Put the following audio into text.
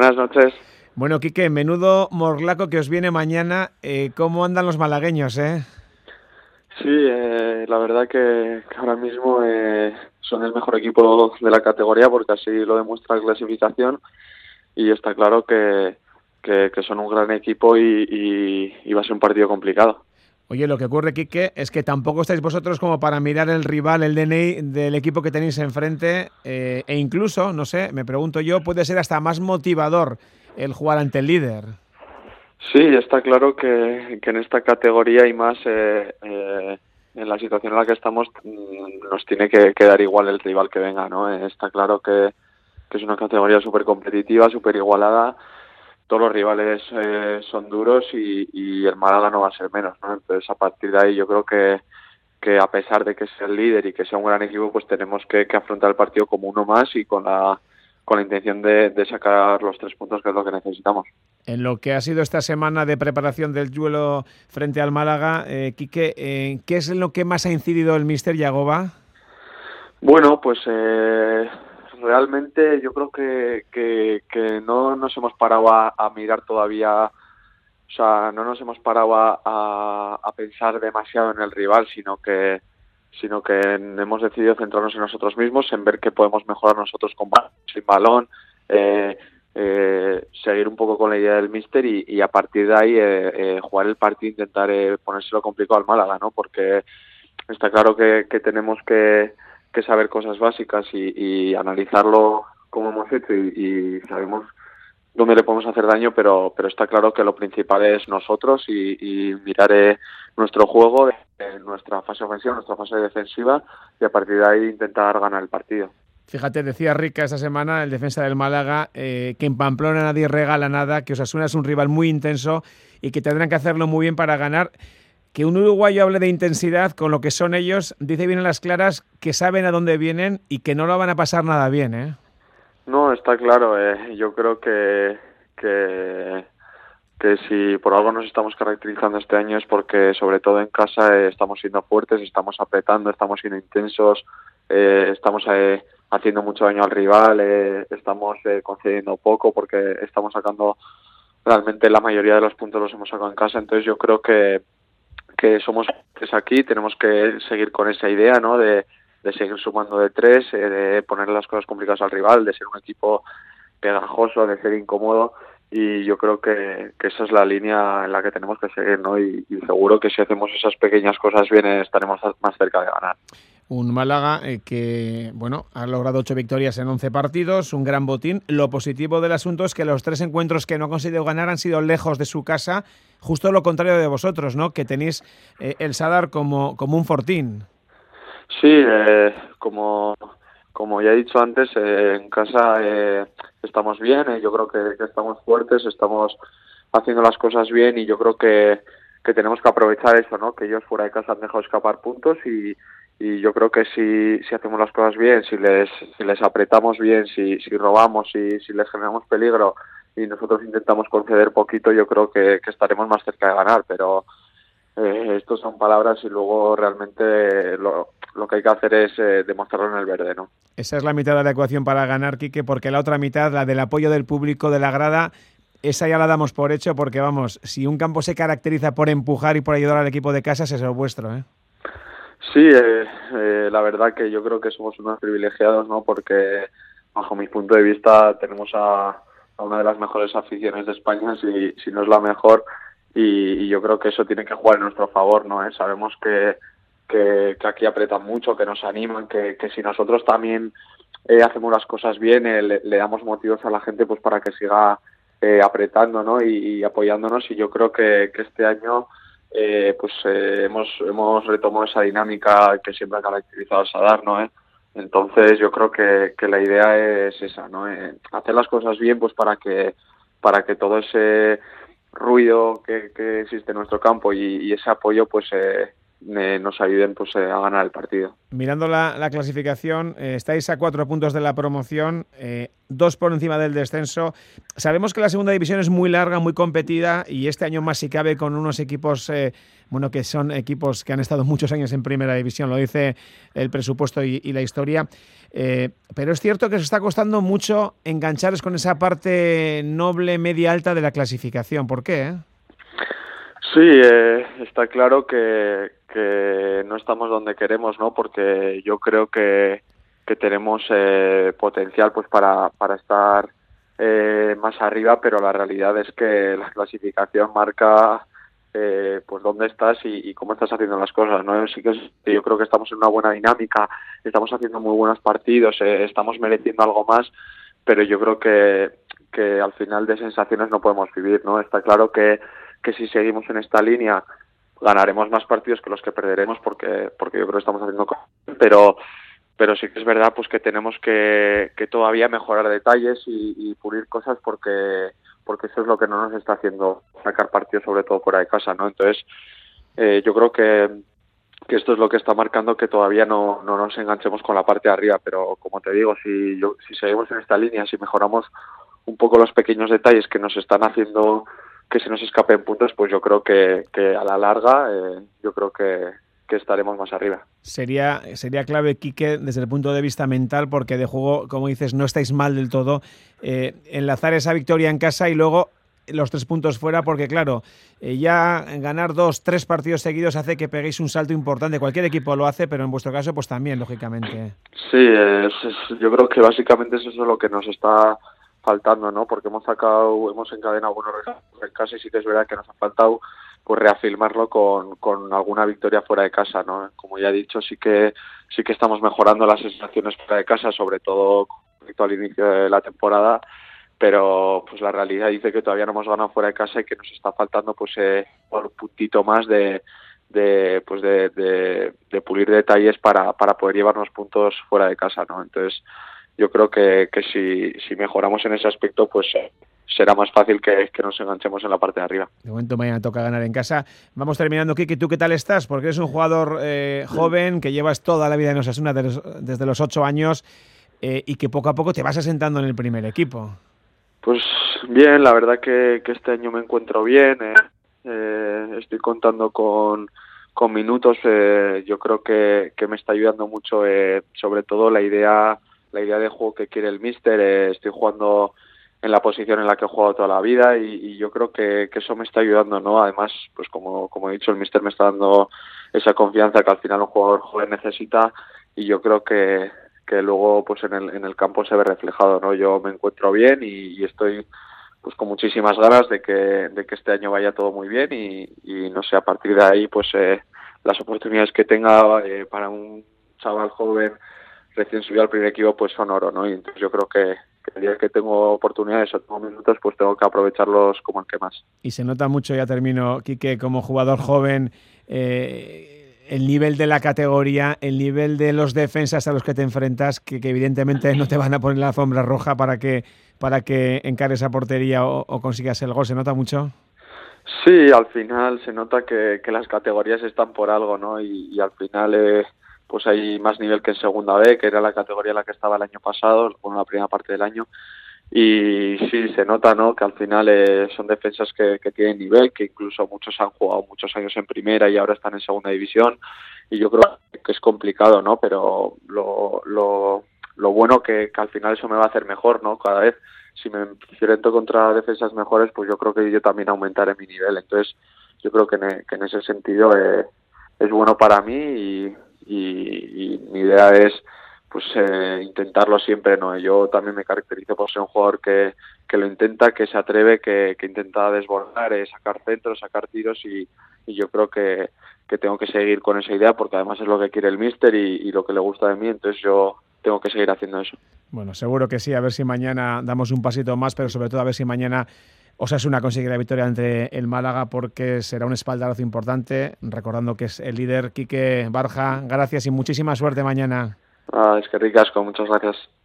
Buenas noches. Bueno, Quique, menudo morlaco que os viene mañana. ¿Cómo andan los malagueños, Sí, la verdad que ahora mismo son el mejor equipo de la categoría porque así lo demuestra la clasificación y está claro que son un gran equipo y va a ser un partido complicado. Oye, lo que ocurre, Quique, es que tampoco estáis vosotros como para mirar el rival, el DNI del equipo que tenéis enfrente e incluso, no sé, me pregunto yo, puede ser hasta más motivador el jugar ante el líder. Sí, está claro que en esta categoría y más en la situación en la que estamos nos tiene que dar igual el rival que venga, ¿no? Está claro que es una categoría súper competitiva, súper igualada. Todos los rivales son duros y el Málaga no va a ser menos, ¿no? Entonces, a partir de ahí yo creo que a pesar de que sea el líder y que sea un gran equipo, pues tenemos que afrontar el partido como uno más y con la intención de sacar los 3 puntos, que es lo que necesitamos. En lo que ha sido esta semana de preparación del duelo frente al Málaga, Quique, ¿qué es en lo que más ha incidido el míster Yagoba? Bueno, pues realmente yo creo que no nos hemos parado a mirar todavía, o sea, no nos hemos parado a pensar demasiado en el rival, sino que hemos decidido centrarnos en nosotros mismos, en ver qué podemos mejorar nosotros con sin balón, seguir un poco con la idea del míster y a partir de ahí jugar el partido, intentar ponérselo complicado al Málaga, ¿no? Porque está claro que tenemos que saber cosas básicas y analizarlo como hemos hecho y sabemos dónde le podemos hacer daño, pero está claro que lo principal es nosotros y mirar nuestro juego, nuestra fase ofensiva, nuestra fase defensiva y a partir de ahí intentar ganar el partido. Fíjate, decía Rica esta semana, el defensa del Málaga, que en Pamplona nadie regala nada, que Osasuna es un rival muy intenso y que tendrán que hacerlo muy bien para ganar. Que un uruguayo hable de intensidad con lo que son ellos, dice bien a las claras que saben a dónde vienen y que no lo van a pasar nada bien, ¿eh? No, está claro. Yo creo que si por algo nos estamos caracterizando este año es porque sobre todo en casa estamos siendo fuertes, estamos apretando, estamos siendo intensos, estamos haciendo mucho daño al rival, estamos concediendo poco porque estamos sacando realmente la mayoría de los puntos los hemos sacado en casa. Entonces yo creo que somos fuertes aquí, tenemos que seguir con esa idea, ¿no? De seguir sumando de 3, de poner las cosas complicadas al rival, de ser un equipo pegajoso, de ser incómodo, y yo creo que esa es la línea en la que tenemos que seguir, ¿no? Y seguro que si hacemos esas pequeñas cosas bien estaremos más cerca de ganar. Un Málaga que, bueno, ha logrado 8 victorias en 11 partidos, un gran botín. Lo positivo del asunto es que los 3 encuentros que no ha conseguido ganar han sido lejos de su casa, justo lo contrario de vosotros, ¿no? Que tenéis el Sadar como un fortín. Sí, como ya he dicho antes, en casa estamos bien, yo creo que estamos fuertes, estamos haciendo las cosas bien y yo creo que tenemos que aprovechar eso, ¿no? Que ellos fuera de casa han dejado escapar puntos y yo creo que si hacemos las cosas bien, si les apretamos bien, si robamos, si les generamos peligro y nosotros intentamos conceder poquito, yo creo que estaremos más cerca de ganar, pero estos son palabras y luego realmente lo que hay que hacer es demostrarlo en el verde, ¿no? Esa es la mitad de la ecuación para ganar, Quique, porque la otra mitad, la del apoyo del público, de la grada, esa ya la damos por hecho porque, vamos, si un campo se caracteriza por empujar y por ayudar al equipo de casa, ese es el vuestro, ¿eh? Sí, la verdad que yo creo que somos unos privilegiados, ¿no? Porque bajo mi punto de vista tenemos a una de las mejores aficiones de España, si no es la mejor, y yo creo que eso tiene que jugar en nuestro favor, ¿no? Sabemos que aquí apretan mucho, que nos animan, que si nosotros también hacemos las cosas bien, le damos motivos a la gente pues para que siga apretando, ¿no? Y apoyándonos, y yo creo que este año hemos retomado esa dinámica que siempre ha caracterizado a Sadar, ¿no? Entonces yo creo que la idea es esa, ¿no? Hacer las cosas bien pues para que todo ese ruido que existe en nuestro campo y ese apoyo pues nos ayuden pues a ganar el partido. Mirando la clasificación, estáis a 4 puntos de la promoción, 2 por encima del descenso. Sabemos que la segunda división es muy larga, muy competida, y este año más si cabe con unos equipos, que son equipos que han estado muchos años en primera división, lo dice el presupuesto y la historia. Pero es cierto que os está costando mucho engancharos con esa parte noble, media, alta de la clasificación. ¿Por qué? Sí, está claro que no estamos donde queremos, ¿no? Porque yo creo que tenemos potencial pues para estar más arriba, pero la realidad es que la clasificación marca pues dónde estás y cómo estás haciendo las cosas, ¿no? Sí que yo creo que estamos en una buena dinámica, estamos haciendo muy buenos partidos, estamos mereciendo algo más, pero yo creo que al final de sensaciones no podemos vivir, ¿no? Está claro que si seguimos en esta línea ganaremos más partidos que los que perderemos porque yo creo que estamos haciendo cosas, pero sí que es verdad pues que tenemos que todavía mejorar detalles y pulir cosas porque eso es lo que no nos está haciendo sacar partidos, sobre todo fuera de casa, ¿no? Entonces yo creo que esto es lo que está marcando que todavía no nos enganchemos con la parte de arriba, pero como te digo, si seguimos en esta línea, si mejoramos un poco los pequeños detalles que nos están haciendo que se nos escapen puntos, pues yo creo que a la larga yo creo que estaremos más arriba. Sería clave, Quique, desde el punto de vista mental, porque de juego, como dices, no estáis mal del todo, enlazar esa victoria en casa y luego los 3 puntos fuera, porque claro, ya ganar 2, 3 partidos seguidos hace que peguéis un salto importante. Cualquier equipo lo hace, pero en vuestro caso pues también, lógicamente. Sí, yo creo que básicamente es eso lo que nos está faltando, ¿no? Porque hemos encadenado buenos resultados en casa y sí que es verdad que nos ha faltado pues reafirmarlo con alguna victoria fuera de casa, ¿no? Como ya he dicho, sí que estamos mejorando las sensaciones fuera de casa, sobre todo al inicio de la temporada, pero pues la realidad dice que todavía no hemos ganado fuera de casa y que nos está faltando pues un puntito más de pulir detalles para poder llevarnos puntos fuera de casa, ¿no? Entonces yo creo que si mejoramos en ese aspecto, pues será más fácil que nos enganchemos en la parte de arriba. De momento mañana toca ganar en casa. Vamos terminando, Kiki. ¿Tú qué tal estás? Porque eres un jugador joven, que llevas toda la vida en Osasuna desde los 8 años y que poco a poco te vas asentando en el primer equipo. Pues bien, la verdad que este año me encuentro bien. Estoy contando con minutos. Yo creo que me está ayudando mucho, sobre todo la idea de juego que quiere el míster. Estoy jugando en la posición en la que he jugado toda la vida y yo creo que eso me está ayudando, ¿no? Además, pues como he dicho, el míster me está dando esa confianza que al final un jugador joven necesita y yo creo que luego pues en el campo se ve reflejado, ¿no? Yo me encuentro bien y estoy pues con muchísimas ganas de que este año vaya todo muy bien y no sé, a partir de ahí pues las oportunidades que tenga para un chaval joven recién subido al primer equipo pues son oro, ¿no? Y entonces yo creo que el día que tengo oportunidades o tengo minutos pues tengo que aprovecharlos como el que más. Y se nota mucho, ya termino, Quique, como jugador joven, el nivel de la categoría, el nivel de los defensas a los que te enfrentas, que evidentemente no te van a poner la alfombra roja para que encares a portería o consigas el gol. ¿Se nota mucho? Sí, al final se nota que las categorías están por algo, ¿no? Y al final pues hay más nivel que en segunda B, que era la categoría en la que estaba el año pasado, bueno, la primera parte del año. Y sí, se nota, ¿no? Que al final son defensas que tienen nivel, que incluso muchos han jugado muchos años en primera y ahora están en segunda división. Y yo creo que es complicado, ¿no? Pero lo bueno que al final eso me va a hacer mejor, ¿no? Cada vez, si me enfrento contra defensas mejores, pues yo creo que yo también aumentaré mi nivel. Entonces, yo creo que en ese sentido es bueno para mí y mi idea es pues intentarlo siempre, ¿no? Yo también me caracterizo por ser un jugador que lo intenta, que se atreve, que intenta desbordar, sacar centros, sacar tiros y yo creo que tengo que seguir con esa idea porque además es lo que quiere el míster y lo que le gusta de mí, entonces yo tengo que seguir haciendo eso. Bueno, seguro que sí, a ver si mañana damos un pasito más, pero sobre todo a ver si mañana Osasuna consigue la victoria ante el Málaga porque será un espaldarazo importante, recordando que es el líder. Quique Barja, gracias y muchísima suerte mañana. Es que ricasco, muchas gracias.